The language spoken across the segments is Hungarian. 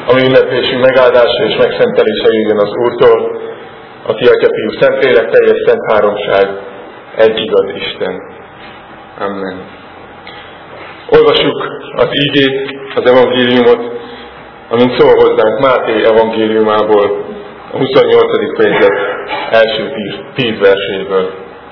A mi ünnepésünk megáldása és megszentelése jöjjön az Úrtól, aki Atya, Fiú, Szentlélek, teljes szent háromság, egy igaz Isten. Amen. Olvassuk az ígét, az evangéliumot, amint szól hozzánk Máté evangéliumából, a 28. fejezet első 10 verséből.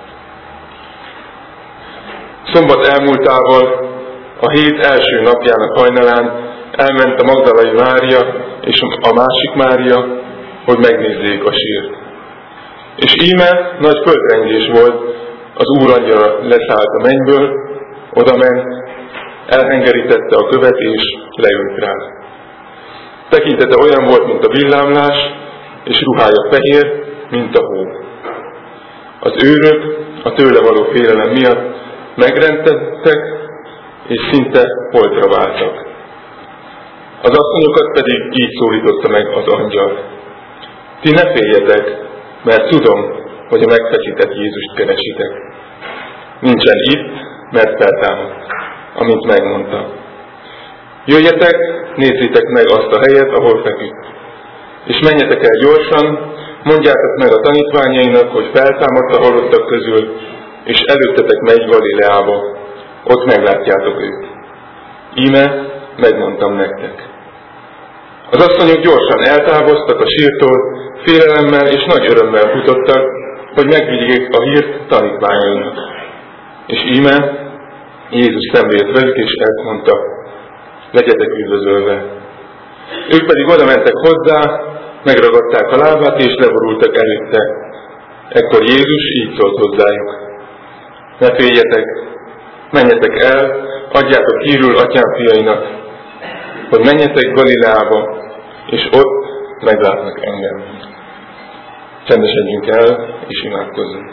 Szombat elmúltával, a hét első napjának hajnalán elment a Magdalai Mária és a másik Mária, hogy megnézzék a sírt. És íme nagy földrengés volt, az Úr angyala leszállt a mennyből, odament, elhengerítette a követ és leült rá. Tekintete olyan volt, mint a villámlás, és ruhája fehér, mint a hó. Az őrök a tőle való félelem miatt megrendettek, és szinte holtra váltak. Az asszonyokat pedig így szólította meg az angyal. Ti ne féljetek, mert tudom, hogy a megfeszített Jézust keresitek. Nincsen itt, mert feltámadt, amint megmondta. Jöjjetek, nézzétek meg azt a helyet, ahol feküdt. És menjetek el gyorsan, mondjátok meg a tanítványainak, hogy feltámadt a halottak közül, és előttetek megy Galileába, ott meglátjátok őt. Íme, megmondtam nektek. Az asszonyok gyorsan eltávoztak a sírtól, félelemmel és nagy örömmel futottak, hogy megvigyék a hírt tanítványainak. És íme, Jézus szemlélt velük, és ezt mondta, legyetek üdvözölve. Ők pedig oda mentek hozzá, megragadták a lábát, és leborultak előtte. Ekkor Jézus így szólt hozzájuk. Ne féljetek, menjetek el, adjátok hírül atyám fiainak, hogy menjetek Galileába, és ott meglátnak engem. Csendesedjünk el, és imádkozzunk.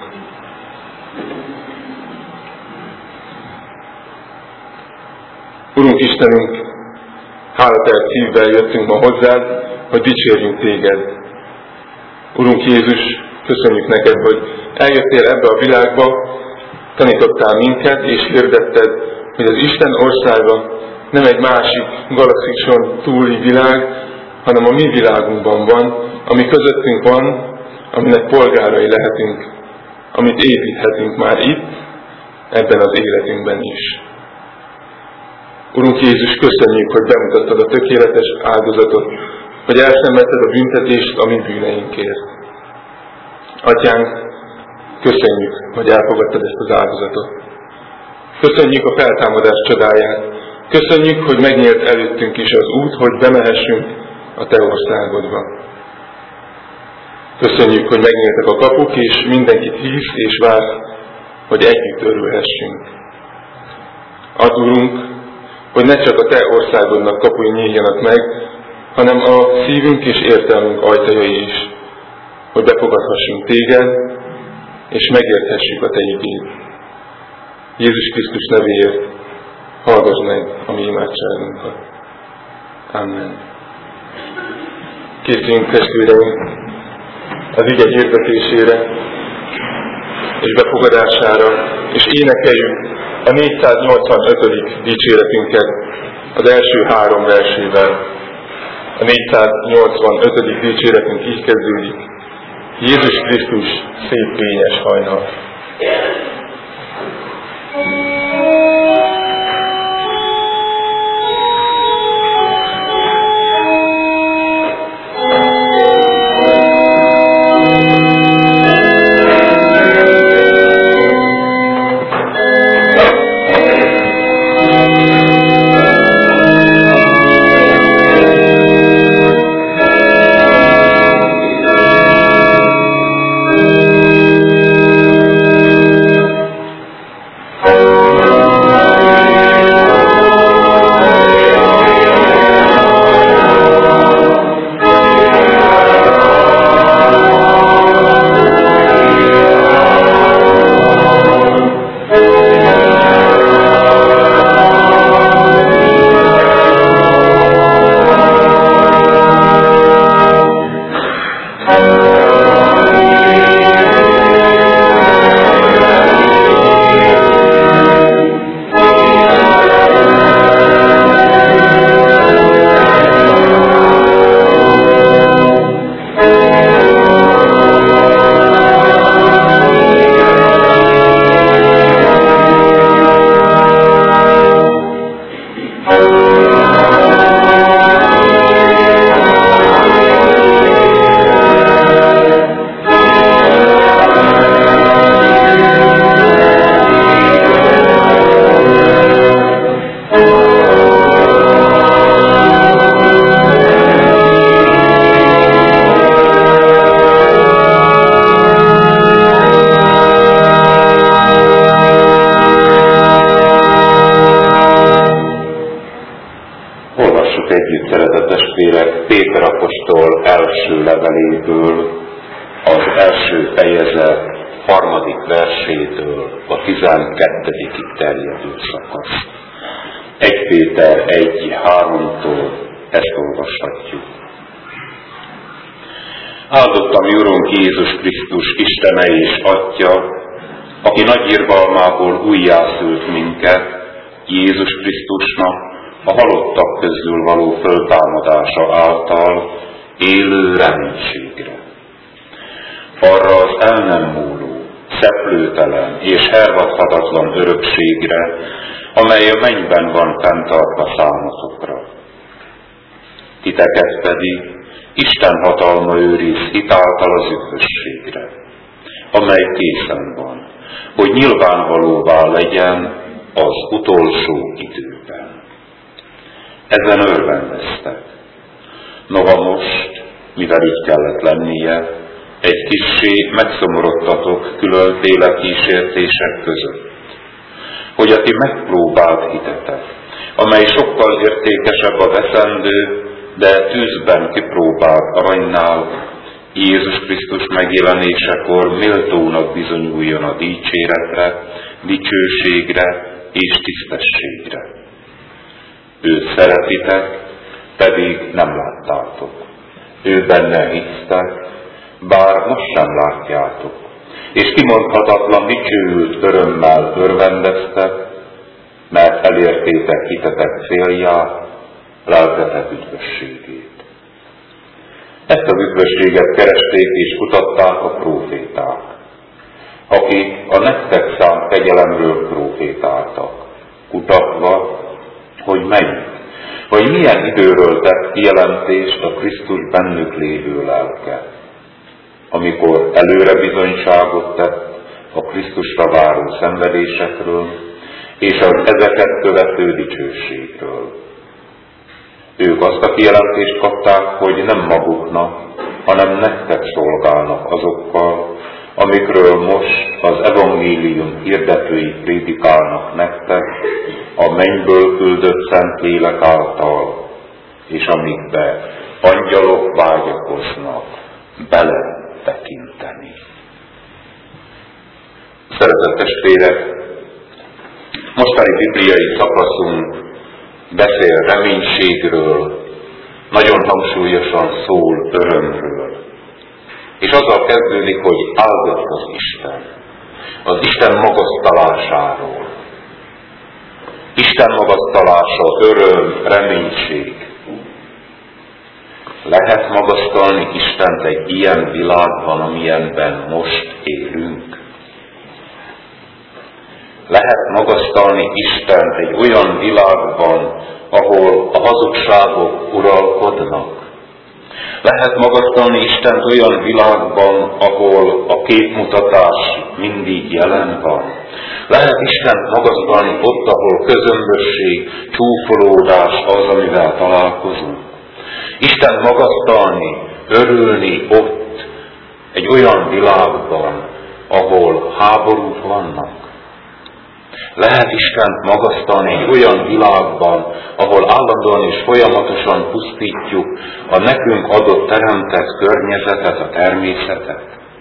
Urunk Istenünk, hálatelt szívvel jöttünk ma hozzád, hogy dicsérjünk téged. Urunk Jézus, köszönjük neked, hogy eljöttél ebbe a világba, tanítottál minket, és hirdetted, hogy az Isten országa nem egy másik galaxison túli világ, hanem a mi világunkban van, ami közöttünk van, aminek polgárai lehetünk, amit építhetünk már itt, ebben az életünkben is. Urunk Jézus, köszönjük, hogy bemutattad a tökéletes áldozatot, hogy elszenvedted a büntetést a mi bűneinkért. Atyánk, köszönjük, hogy elfogadtad ezt az áldozatot. Köszönjük a feltámadás csodáját. Köszönjük, hogy megnyílt előttünk is az út, hogy bemehessünk a te országodba. Köszönjük, hogy megnyíltak a kapuk, és mindenkit hívsz és vársz, hogy együtt örülhessünk. Add, Urunk, hogy ne csak a te országodnak kapui nyíljanak meg, hanem a szívünk és értelmünk ajtajai is, hogy befogadhassunk téged, és megérthessük a te igéd. Jézus Krisztus nevéért hallgass meg a mi imádságunkat. Amen. Készüljünk, testvéreim, az ige hirdetésére és befogadására, és énekeljük a 485. dicséretünket az első 3 versével. A 485. dicséretünk így kezdődik. Jézus Krisztus szép fényes hajnal. együtt, szeretett testvérek, Péter apostol első leveléből, az első fejezet 3. versétől a 12. terjedő szakasz. 1 Péter 1:3-tól ezt olvashatjuk. Áldott a mi Urunk Jézus Krisztus Istene és Atya, aki nagy irgalmából újjászült minket Jézus Krisztusnak a halottak közül való föltámadása által élő reménységre. Arra az el nem múló, szeplőtelen és hervadhatatlan örökségre, amely a mennyben van fenntartva számotokra. Titeket pedig Isten hatalma őriz hitáltal az üdvösségre, amely készen van, hogy nyilvánvalóvá legyen az utolsó időben. Ezen örvendeztek. Noha most, mivel így kellett lennie, egy kissé megszomorodtatok különféle kísértések között, hogy a ti megpróbált hitetek, amely sokkal értékesebb a veszendő, de tűzben kipróbált aranynál, Jézus Krisztus megjelenésekor méltónak bizonyuljon a dicséretre, dicsőségre és tisztességre. Őt szeretitek, pedig nem láttátok. Ő benne hisztek, bár most sem látjátok, és kimondhatatlan dicsőült örömmel örvendeztek, mert elértétek hitetek célját, lelketek üdvösségét. Ezt az üdvösséget keresték és kutatták a próféták, akik a nektek szánt kegyelemről prófétáltak, kutatva, hogy melyik, vagy milyen időről tett kijelentést a Krisztus bennük lévő lelke, amikor előre bizonyságot tett a Krisztusra váró szenvedésekről és az ezeket követő dicsőségről. Ők azt a kijelentést kapták, hogy nem maguknak, hanem nektek szolgálnak azokkal, amikről most az evangélium hirdetői prédikálnak nektek a mennyből küldött Szentlélek által, és amikbe angyalok vágyakoznak bele tekinteni. Szeretett testvérek, mostani bibliai szakaszunk beszél reménységről, nagyon hangsúlyosan szól örömről. És azzal kezdődik, hogy áldott az Isten magasztalásáról. Isten magasztalása, öröm, reménység. Lehet magasztalni Istent egy ilyen világban, amilyenben most élünk? Lehet magasztalni Istent egy olyan világban, ahol a hazugságok uralkodnak? Lehet magasztalni Istent olyan világban, ahol a képmutatás mindig jelen van? Lehet Istent magasztalni ott, ahol közömbösség, csúfolódás az, amivel találkozunk? Istent magasztalni, örülni ott, egy olyan világban, ahol háborúk vannak? Lehet Istent magasztalni egy olyan világban, ahol állandóan és folyamatosan pusztítjuk a nekünk adott teremtett környezetet, a természetet?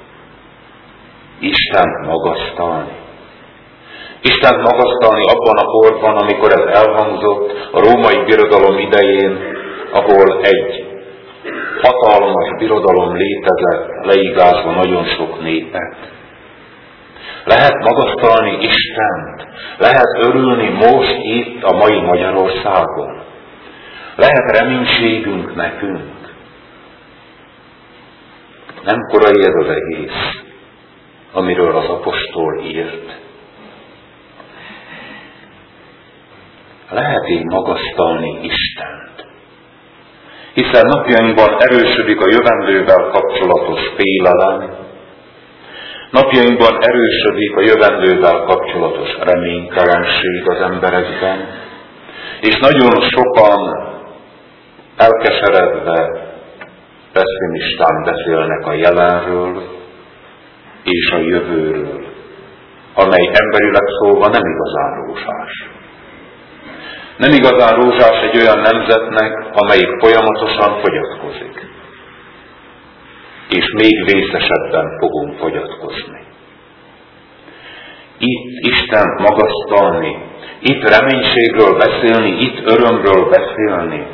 Istent magasztalni. Istent magasztalni abban a korban, amikor ez elhangzott, a római birodalom idején, ahol egy hatalmas birodalom létezett, leigázva nagyon sok népet. Lehet magasztalni Istent, lehet örülni most itt a mai Magyarországon. Lehet reménységünk nekünk. Nem korai ez az egész, amiről az apostol írt. Lehet-e magasztalni Istent? Hiszen napjainkban erősödik a jövendővel kapcsolatos félelem, napjainkban erősödik a jövendővel kapcsolatos reménytelenség az emberekben, és nagyon sokan elkeseredve, pessimistán beszélnek a jelenről és a jövőről, amely emberileg szólva nem igazán rózsás. Nem igazán rózsás egy olyan nemzetnek, amelyik folyamatosan fogyatkozik. És még vészesebben fogunk fogyatkozni. Itt Istent magasztalni, itt reménységről beszélni, itt örömről beszélni.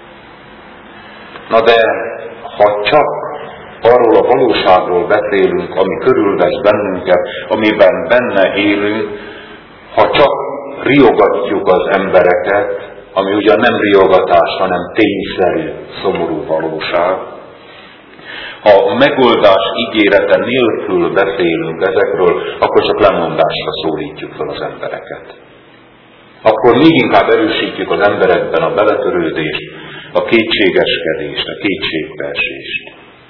Na de, ha csak arról a valóságról beszélünk, ami körülvesz bennünket, amiben benne élünk, ha csak riogatjuk az embereket, ami ugyan nem riogatás, hanem tényszerű, szomorú valóság, ha a megoldás ígérete nélkül beszélünk ezekről, akkor csak lemondásra szólítjuk fel az embereket. Akkor még inkább erősítjük az emberekben a beletörődést, a kétségeskedést, a kétségbeesést.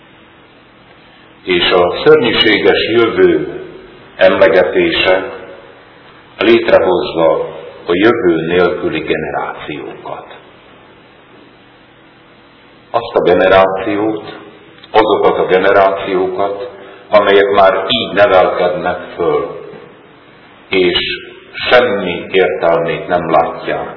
És a szörnyűséges jövő emlegetése létrehozza a jövő nélküli generációkat. Azt a generációt, azokat a generációkat, amelyek már így nevelkednek föl, és semmi értelmét nem látják,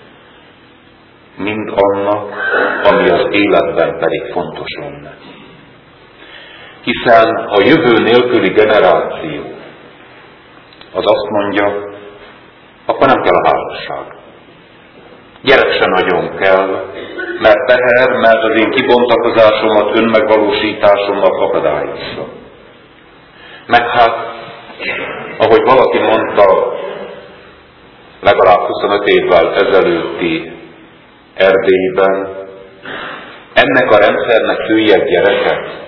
mind annak, ami az életben pedig fontos lenne. Hiszen a jövő nélküli generáció az azt mondja, akkor nem kell a házasság. Gyerek se nagyon kell, mert teher, mert az én kibontakozásomat, önmegvalósításomat akadályozza. Meg hát, ahogy valaki mondta, legalább 25 évvel ezelőtti Erdélyben, ennek a rendszernek szüljek gyereket.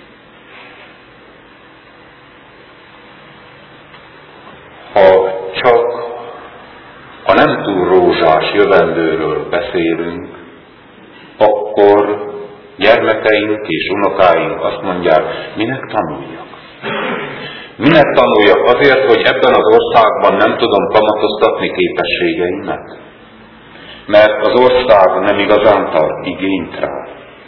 Ha nem túl rózsás jövendőről beszélünk, akkor gyermekeink és unokáink azt mondják, minek tanuljak? Minek tanuljak? Azért, hogy ebben az országban nem tudom kamatoztatni képességeimet? Mert az ország nem igazán tart igényt rá.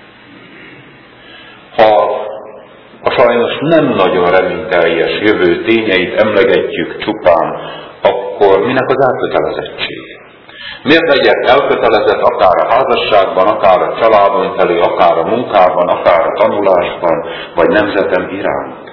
Ha a sajnos nem nagyon reményteljes jövő tényeit emlegetjük csupán, akkor minek az elkötelezettség? Miért legyek elkötelezett akár a házasságban, akár a családon felé, akár a munkában, akár a tanulásban, vagy nemzetem iránt?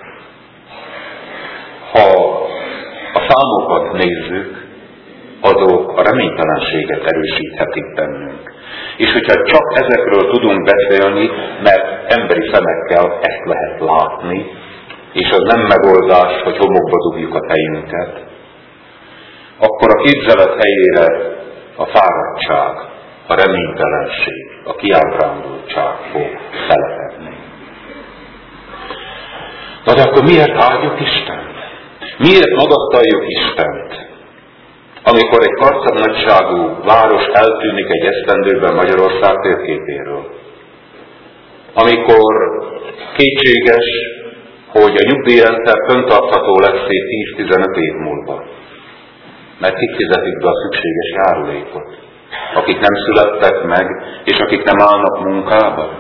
Ha a számokat nézzük, azok a reménytelenséget erősíthetik bennünk. És hogyha csak ezekről tudunk beszélni, mert emberi szemekkel ezt lehet látni, és az nem megoldás, hogy homokba dugjuk a fejünket, akkor a képzelet helyére a fáradtság, a reménytelenség, a kiábrándultság fog telepedni. Na de akkor miért áldjuk Istent? Miért magasztaljuk Istent? Amikor egy karcagnagyságú város eltűnik egy esztendőben Magyarország térképéről. Amikor kétséges, hogy a nyugdíjrendszer fenntartható lesz 10-15 év múlva. Mert kik fizetik be a szükséges járulékot? Akik nem születtek meg, és akik nem állnak munkába?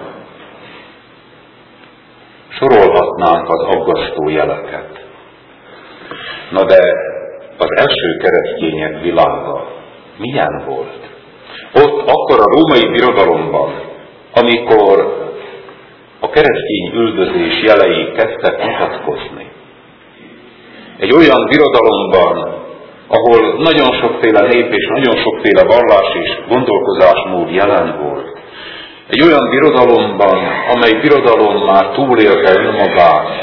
Sorolhatnánk az aggasztó jeleket. Na de az első keresztények világa milyen volt? Ott akkor a római birodalomban, amikor a keresztény üldözés jelei kezdtek mutatkozni. Egy olyan birodalomban, ahol nagyon sokféle nép és nagyon sokféle vallás és gondolkozásmód jelen volt. Egy olyan birodalomban, amely birodalom már túlélte önmagát,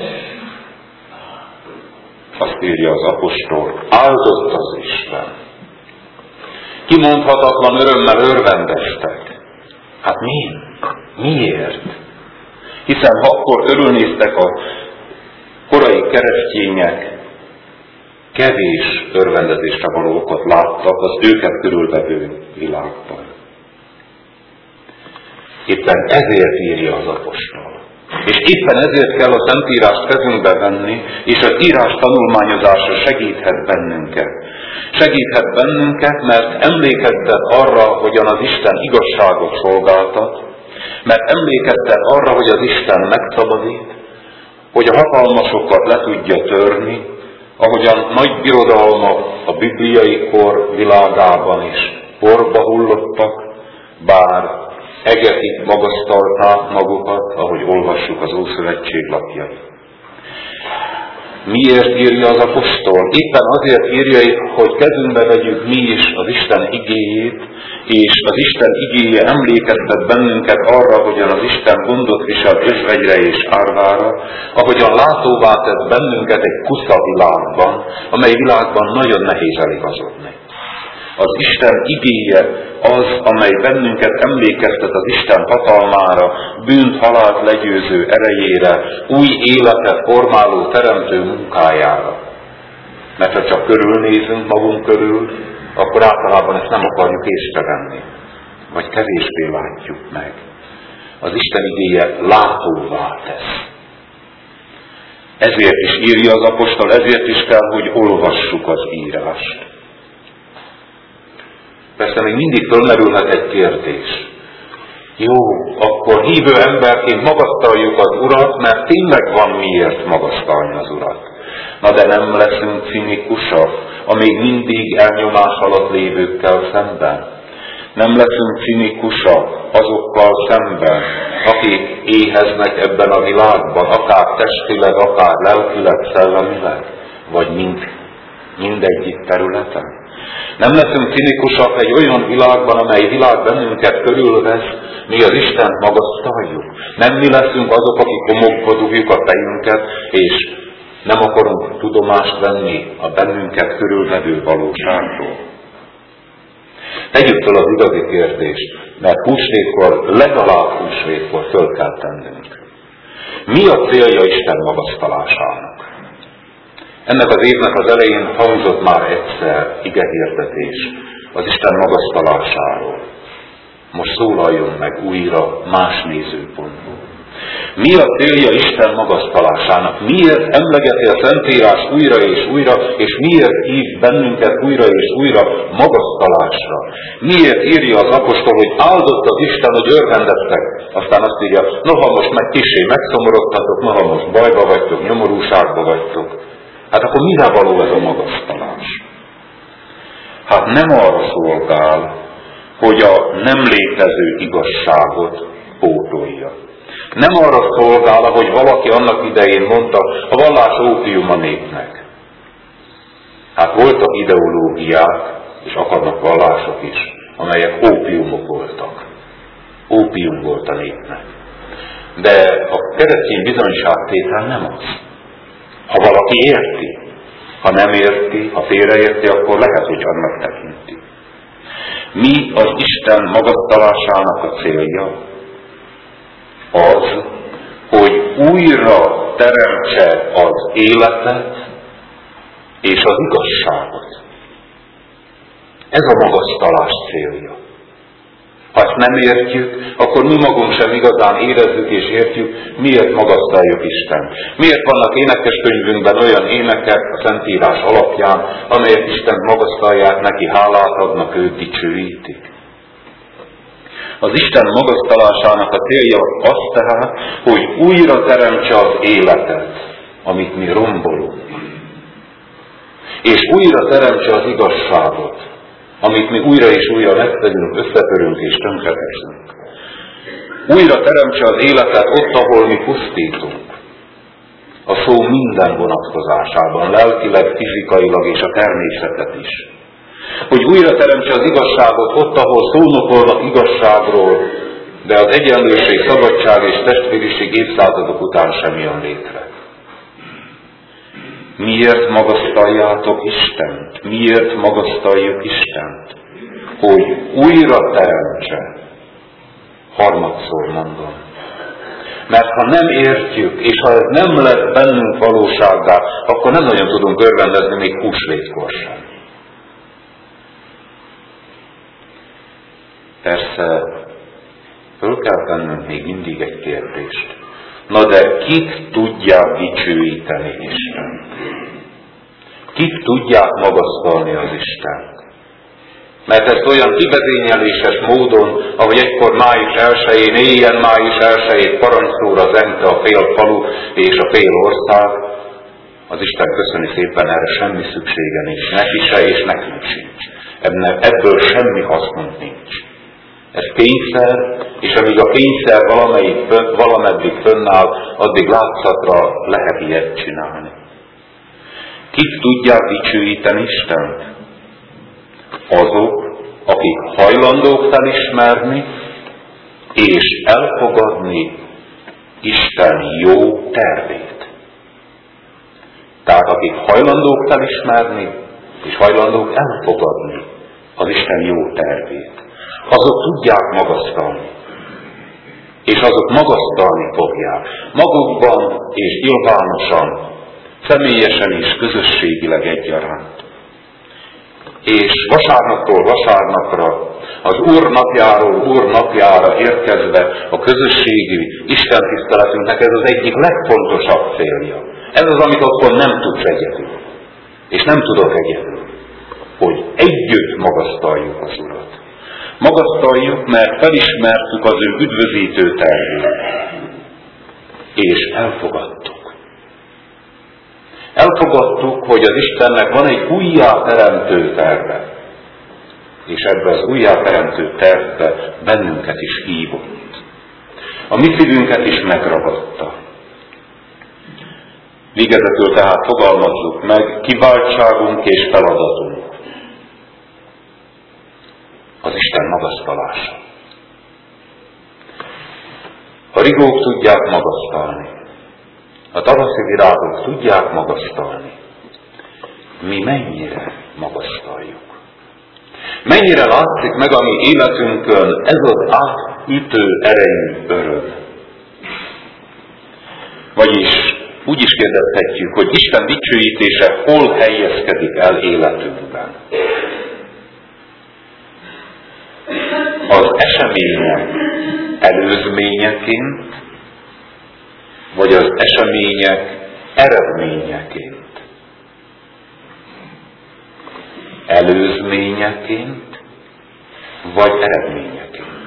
azt írja az apostol, áldott az Isten. Kimondhatatlan örömmel örvendeztek. Hát miért? Hiszen ha akkor örülnéztek a korai keresztények, kevés örvendezésre való okot láttak az őket körülvevő világban. Éppen ezért írja az apostol. És éppen ezért kell a Szentírást kezünkbe venni, és az írás tanulmányozása segíthet bennünket. Segíthet bennünket, mert emlékeztet arra, hogyan az Isten igazságot szolgáltat, mert emlékeztet arra, hogy az Isten megszabadít, hogy a hatalmasokat le tudja törni, ahogyan nagy birodalmak a bibliai kor világában is porba hullottak, bár egetig magasztalták magukat, ahogy olvassuk az Ószövetség lapjait. Miért írja az apostol? Éppen azért írja, hogy kezünkbe vegyük mi is az Isten igéjét, és az Isten igéje emlékeztet bennünket arra, hogyan az Isten gondot visel özvegyre és árvára, ahogyan látóvá tett bennünket egy kusza világban, amely világban nagyon nehéz eligazodni. Az Isten igéje az, amely bennünket emlékeztet az Isten hatalmára, bűnt, halált legyőző erejére, új életet formáló teremtő munkájára. Mert ha csak körülnézünk magunk körül, akkor általában ezt nem akarjuk észrevenni, vagy kevésbé látjuk meg. Az Isten igéje látóvá tesz. Ezért is írja az apostol, ezért is kell, hogy olvassuk az írást. Persze még mindig fölmerülhet egy kérdés. Jó, akkor hívő emberként magasztaljuk az Urat, mert tényleg van miért magasztalni az Urat. Na de nem leszünk cinikusak a még mindig elnyomás alatt lévőkkel szemben. Nem leszünk cinikusak azokkal szemben, akik éheznek ebben a világban, akár testileg, akár lelkileg, szellemileg, vagy mindegyik területen. Nem leszünk cinikusak egy olyan világban, amely világ bennünket körülvesz, mi az Istent magasztaljuk. Nem mi leszünk azok, akik homokba dugjuk a fejünket, és nem akarunk tudomást venni a bennünket körülvevő valóságról. Tegyük fel az igazi kérdést, mert húsvétkor, legalább húsvétkor föl kell tennünk. Mi a célja Isten magasztalásának? Ennek az évnek az elején hangzott már egyszer igehirdetés az Isten magasztalásáról. Most szólaljon meg újra más nézőpontból. Mi a célja Isten magasztalásának? Miért emlegeti a Szentírás újra és újra, és miért hív bennünket újra és újra magasztalásra? Miért írja az apostol, hogy áldott az Isten, hogy örvendeztek? Aztán azt írja, noha most meg kissé megszomorodtatok, noha most bajba vagytok, nyomorúságba vagytok. Hát akkor mire való ez a magasztalás? Hát nem arra szolgál, hogy a nem létező igazságot pótolja. Nem arra szolgál, hogy valaki annak idején mondta, a vallás ópium a népnek. Hát voltak ideológiák, és akadnak vallások is, amelyek ópiumok voltak. Ópium volt a népnek. De a keresztény bizonyságtétel nem az. Ha valaki érti, ha nem érti, ha félreérti, akkor lehet, hogy annak tekinti. Mi az Isten magasztalásának a célja? Az, hogy újra teremtse az életet és az igazságot. Ez a magasztalás célja. Ha ezt nem értjük, akkor mi magunk sem igazán érezzük és értjük, miért magasztaljuk Istent. Miért vannak énekeskönyvünkben olyan énekek a Szentírás alapján, amelyek Istent magasztalják, neki hálát adnak, őt dicsőítik. Az Isten magasztalásának a célja az tehát, hogy újra teremtse az életet, amit mi rombolunk. És újra teremtse az igazságot, amit mi újra és újra megszegünk, összetörünk és tönkreteszünk. Újra teremtse az életet ott, ahol mi pusztítunk. A szó minden vonatkozásában, lelkileg, fizikailag és a természetet is. Hogy újra teremtse az igazságot ott, ahol szónokolnak igazságról, de az egyenlőség, szabadság és testvériség évszázadok után sem jön létre. Miért magasztaljátok Istent? Miért magasztaljuk Istent? Hogy újra teremtse. Harmadszor mondom. Mert ha nem értjük, és ha ez nem lesz bennünk valósággá, akkor nem nagyon tudunk örvendezni még húsvétkor sem. Persze, föl kell tennünk még mindig egy kérdést. Na de kik tudják dicsőíteni Istent? Kik tudják magasztalni az Istent? Mert ezt olyan kivezényeléses módon, ahogy egykor május 1-én, éjjel május 1-én parancsszóra zengte a fél falu és a fél ország, az Isten köszöni szépen, erre semmi szüksége nincs, neki se és nekünk sincs. ebből semmi hasznunk nincs. Ez kényszer, és amíg a kényszer valameddig fönnáll, addig látszatra lehet ilyet csinálni. Kik tudják dicsőíteni Istent? Azok, akik hajlandók felismerni és elfogadni Isten jó tervét. Tehát akik hajlandók felismerni és hajlandók elfogadni az Isten jó tervét, azok tudják magasztalni. És azok magasztalni fogják. Magukban és nyilvánosan, személyesen és közösségileg egyaránt. És vasárnapról vasárnapra, az Úr napjáról Úr napjára érkezve a közösségi istentiszteletünknek ez az egyik legfontosabb célja. Ez az, amit otthon nem tudsz egyedül. És nem tudok egyedül. Hogy együtt magasztaljuk az Urat. Magasztaljuk, mert felismertük az ő üdvözítő tervét. És elfogadtuk. Elfogadtuk, hogy az Istennek van egy újjáteremtő terve. És ebbe az újjáteremtő tervbe bennünket is hívott. A mi szívünket is megragadta. Végezetül tehát fogalmazzuk meg kiváltságunk és feladatunk. Az Isten magasztalása. A rigók tudják magasztalni. A tavaszi virágok tudják magasztalni. Mi mennyire magasztaljuk. Mennyire látszik meg a mi életünkön ez az átütő erejű öröm. Vagyis úgy is kérdezhetjük, hogy Isten dicsőítése hol helyezkedik el életünkben. Az események előzményeként, vagy az események eredményeként. Előzményeként, vagy eredményeként.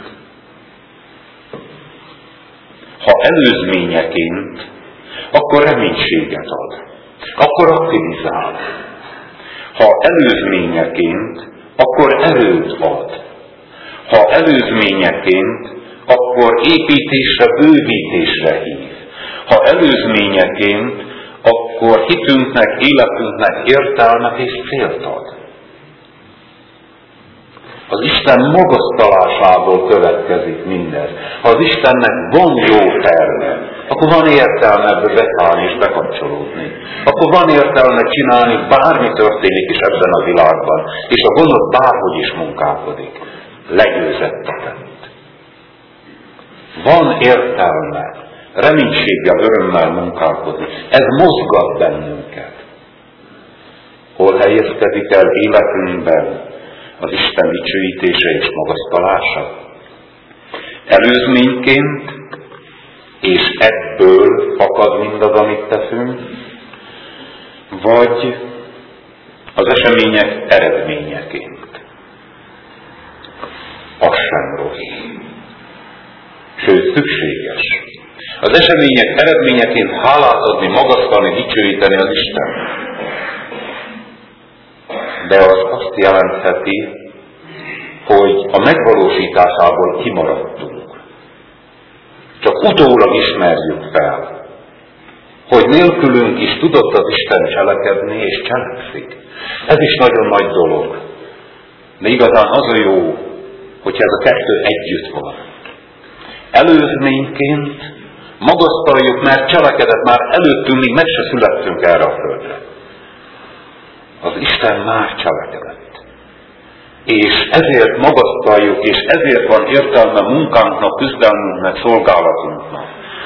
Ha előzményeként, akkor reménységet ad. Akkor aktivizál. Ha előzményeként, akkor erőt ad. Ha előzményeként, akkor építésre, bővítésre hív. Ha előzményeként, akkor hitünknek, életünknek értelmet és célt ad. Az Isten magasztalásából következik mindez. Ha az Istennek van jó terve, akkor van értelme ebbe beszállni és bekapcsolódni. Akkor van értelme csinálni, bármi történik is ebben a világban, és a gonosz bárhogy is munkálkodik. Legyőzett a tett. Van értelme reménységgel, örömmel munkálkodni. Ez mozgat bennünket. Hol helyezkedik el életünkben az Isten dicsőítése és magasztalása? Előzményként, és ebből fakad mindaz, amit teszünk, vagy az események eredményeként. Az sem rossz. Sőt, szükséges. Az események eredményeként hálát adni, magasztalni, dicsőíteni az Isten. De az azt jelentheti, hogy a megvalósításából kimaradtunk. Csak utólag ismerjük fel, hogy nélkülünk is tudott az Isten cselekedni, és cselekszik. Ez is nagyon nagy dolog. De igazán az a jó, hogyha ez a kettő együtt van. Előzményként magasztaljuk, mert cselekedett már előttünk, míg meg se születtünk erre a földre. Az Isten már cselekedett. És ezért magasztaljuk, és ezért van értelme munkánknak, küzdelmünknek, szolgálatunknak.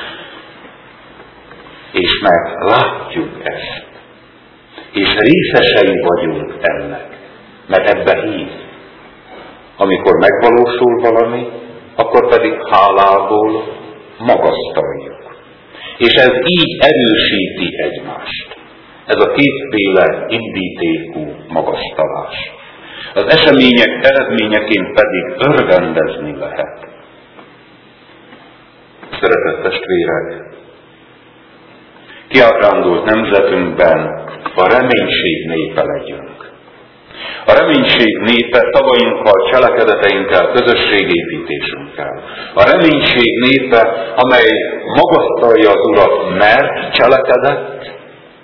És mert látjuk ezt. És részesei vagyunk ennek. Mert ebbe hív. Amikor megvalósul valami, akkor pedig hálából magasztaljuk. És ez így erősíti egymást. Ez a kétféle indítékú magasztalás. Az események eredményeként pedig örvendezni lehet. Szeretett testvérek, kiábrándult nemzetünkben a reménység népe legyünk. A reménység népe szavainkkal, cselekedeteinkkel, közösségépítésünkkel. A reménység népe, amely magasztalja az Urat, mert cselekedett,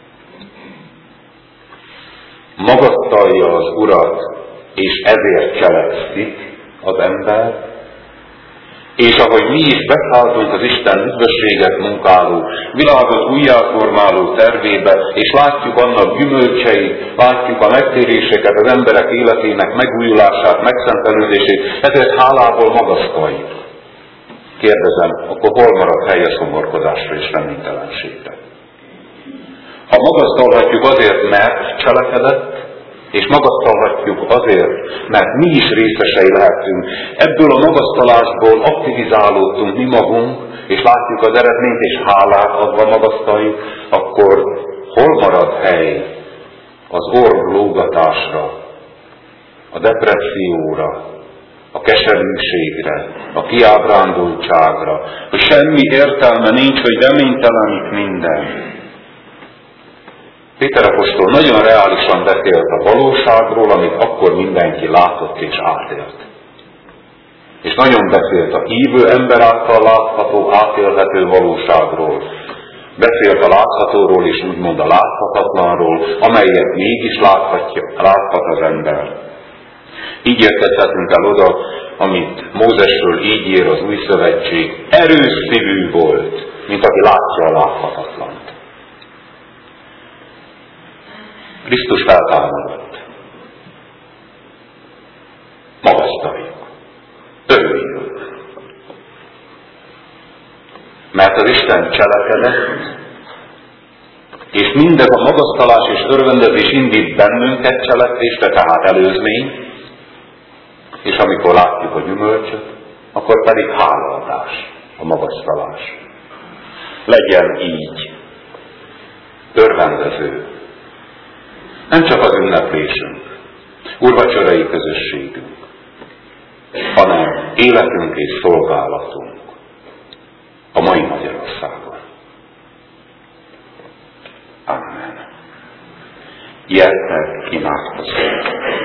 magasztalja az Urat, és ezért cselekszik az ember, és ahogy mi is beszálltunk az Isten üdvösséget munkáló, világot újjáformáló tervébe, és látjuk annak gyümölcseit, látjuk a megtéréseket, az emberek életének megújulását, megszentelődését, ezért hálából magasztaljuk. Kérdezem, akkor hol marad hely a szomorkodásra és reménytelenségre? Ha magasztalhatjuk azért, mert cselekedett, és magasztalhatjuk azért, mert mi is részesei lehetünk. Ebből a magasztalásból aktivizálódtunk mi magunk, és látjuk az eredményt, és hálát adva magasztaljuk, akkor hol marad hely az orrlógatásra, a depresszióra, a keserűségre, a kiábrándultságra, hogy semmi értelme nincs, hogy reménytelenik minden. Péter apostol nagyon reálisan beszélt a valóságról, amit akkor mindenki látott és átélt. És nagyon beszélt a hívő ember által látható, átélhető valóságról. Beszélt a láthatóról és úgymond a láthatatlanról, amelyet mégis láthat az ember. Így érkezhetünk el oda, amit Mózesről így ír az Új Szövetség. Erős szívű volt, mint aki látja a láthatatlant. Krisztus feltámadott. Magasztaljuk. Örüljünk. Mert az Isten cselekedett, és mindez a magasztalás és örvendezés indít bennünket cselekvésre, tehát előzmény, és amikor látjuk a gyümölcsöt, akkor pedig hálaadás, a magasztalás. Legyen így örvendező. Nem csak az ünneplésünk, úrvacsorai közösségünk, hanem életünk és szolgálatunk a mai Magyarországon. Amen. Gyertek, imádkozzunk!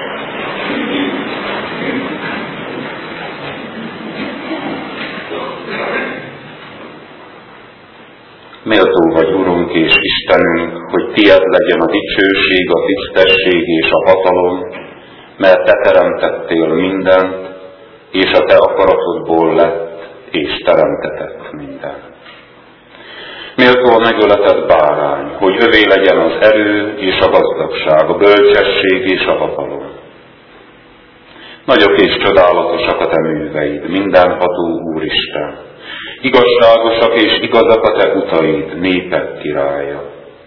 Méltó vagy, Urunk és Istenünk, hogy Tied legyen a dicsőség, a tisztesség és a hatalom, mert Te teremtettél mindent, és a Te akaratodból lett, és teremtetett mindent. Méltó a megöletett bárány, hogy övé legyen az erő és a gazdagság, a bölcsesség és a hatalom. Nagyok és csodálatosak a Te műveid, mindenható Úristen. Igazságosak és igazak a Te utaid, népek királya.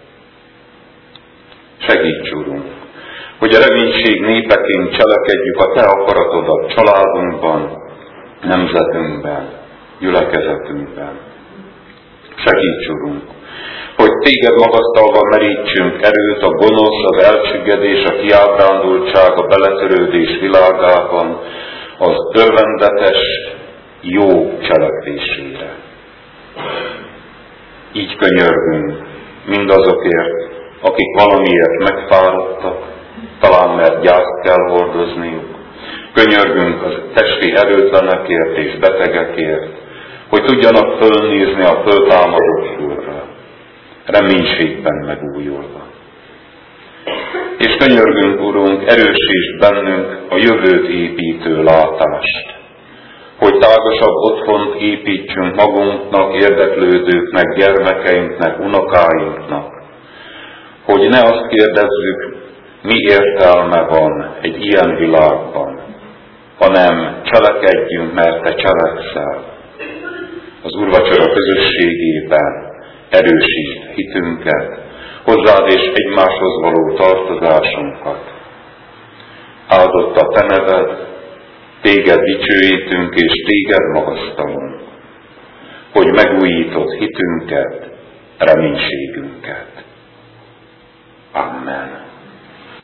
Segíts, Urunk, hogy a reménység népeként cselekedjük a Te akaratodat családunkban, nemzetünkben, gyülekezetünkben. Segíts, Urunk, hogy Téged magasztalva merítsünk erőt a gonosz, az elcsüggedés, a kiábrándultság, a beletörődés világában, az örvendetes, jó cselekvésére. Így könyörgünk mindazokért, akik valamiért megfáradtak, talán mert gyászt kell hordozniuk. Könyörgünk az testi erőtlenekért és betegekért, hogy tudjanak fölnézni a föltámadott Úrra, reménységben megújulva. És könyörgünk, Urunk, erősítsd bennünk a jövőt építő látást, hogy tágasabb otthont építsünk magunknak, érdeklődőknek, gyermekeinknek, unokáinknak, hogy ne azt kérdezzük, mi értelme van egy ilyen világban, hanem cselekedjünk, mert Te cselekszel. Az úrvacsora közösségében erősítsd hitünket, hozzád és egymáshoz való tartozásunkat. Áldott a Te neved, Téged dicsőítünk és Téged magasztalunk, hogy megújított hitünket, reménységünket. Amen.